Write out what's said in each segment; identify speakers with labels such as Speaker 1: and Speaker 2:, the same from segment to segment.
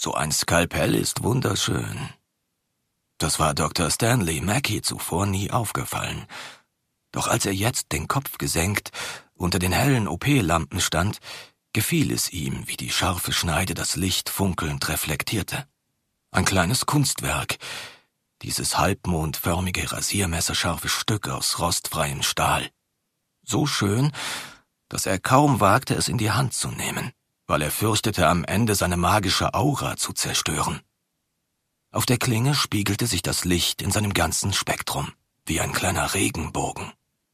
Speaker 1: So ein Skalpell ist wunderschön. Das war Dr. Stanley Mackey zuvor nie aufgefallen. Doch als er jetzt den Kopf gesenkt unter den hellen OP-Lampen stand, gefiel es ihm, wie die scharfe Schneide das Licht funkelnd reflektierte. Ein kleines Kunstwerk, dieses halbmondförmige, rasiermesserscharfe Stück aus rostfreiem Stahl. So schön, dass er kaum wagte, es in die Hand zu nehmen, weil er fürchtete, am Ende seine magische Aura zu zerstören. Auf der Klinge spiegelte sich das Licht in seinem ganzen Spektrum, wie ein kleiner Regenbogen.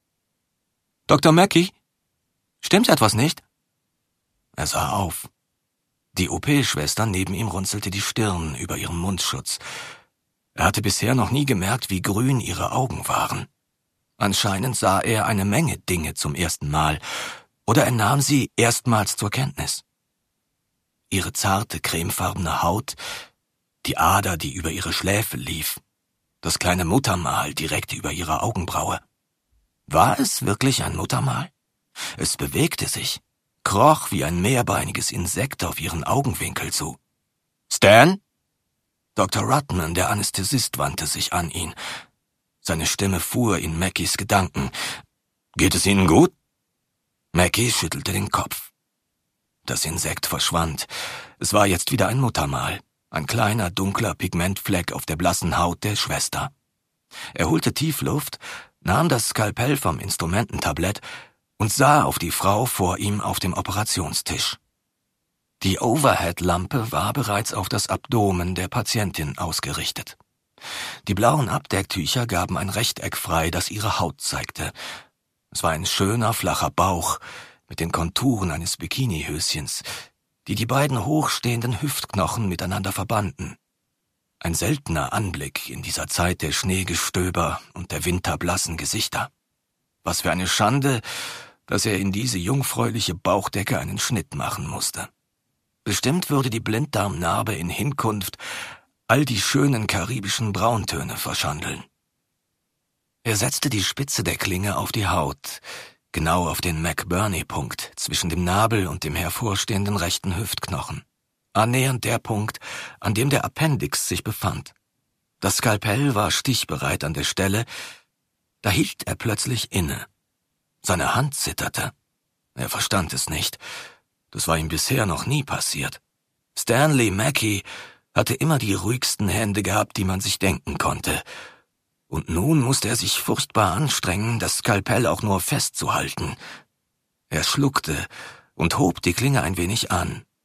Speaker 1: »Dr. Mackey? Stimmt etwas nicht?« Er sah auf. Die OP-Schwester neben ihm runzelte die Stirn über ihrem Mundschutz. Er hatte bisher noch nie gemerkt, wie grün ihre Augen waren. Anscheinend sah er eine Menge Dinge zum ersten Mal, oder er nahm sie erstmals zur Kenntnis. Ihre zarte, cremefarbene Haut, die Ader, die über ihre Schläfe lief, das kleine Muttermal direkt über ihrer Augenbraue. War es wirklich ein Muttermal? Es bewegte sich, kroch wie ein mehrbeiniges Insekt auf ihren Augenwinkel zu. »Stan?« Dr. Rudman, der Anästhesist, wandte sich an ihn. Seine Stimme fuhr in Mackys Gedanken. »Geht es Ihnen gut?« Mackey schüttelte den Kopf. Das Insekt verschwand. Es war jetzt wieder ein Muttermal, ein kleiner, dunkler Pigmentfleck auf der blassen Haut der Schwester. Er holte tief Luft, nahm das Skalpell vom Instrumententablett und sah auf die Frau vor ihm auf dem Operationstisch. Die Overhead-Lampe war bereits auf das Abdomen der Patientin ausgerichtet. Die blauen Abdecktücher gaben ein Rechteck frei, das ihre Haut zeigte. Es war ein schöner, flacher Bauch mit den Konturen eines Bikinihöschens, die die beiden hochstehenden Hüftknochen miteinander verbanden. Ein seltener Anblick in dieser Zeit der Schneegestöber und der winterblassen Gesichter. Was für eine Schande, dass er in diese jungfräuliche Bauchdecke einen Schnitt machen musste. Bestimmt würde die Blinddarmnarbe in Hinkunft all die schönen karibischen Brauntöne verschandeln. Er setzte die Spitze der Klinge auf die Haut, genau auf den McBurney-Punkt zwischen dem Nabel und dem hervorstehenden rechten Hüftknochen. Annähernd der Punkt, an dem der Appendix sich befand. Das Skalpell war stichbereit an der Stelle, da hielt er plötzlich inne. Seine Hand zitterte. Er verstand es nicht. Das war ihm bisher noch nie passiert. Stanley Mackey hatte immer die ruhigsten Hände gehabt, die man sich denken konnte. Und nun musste er sich furchtbar anstrengen, das Skalpell auch nur festzuhalten. Er schluckte und hob die Klinge ein wenig an.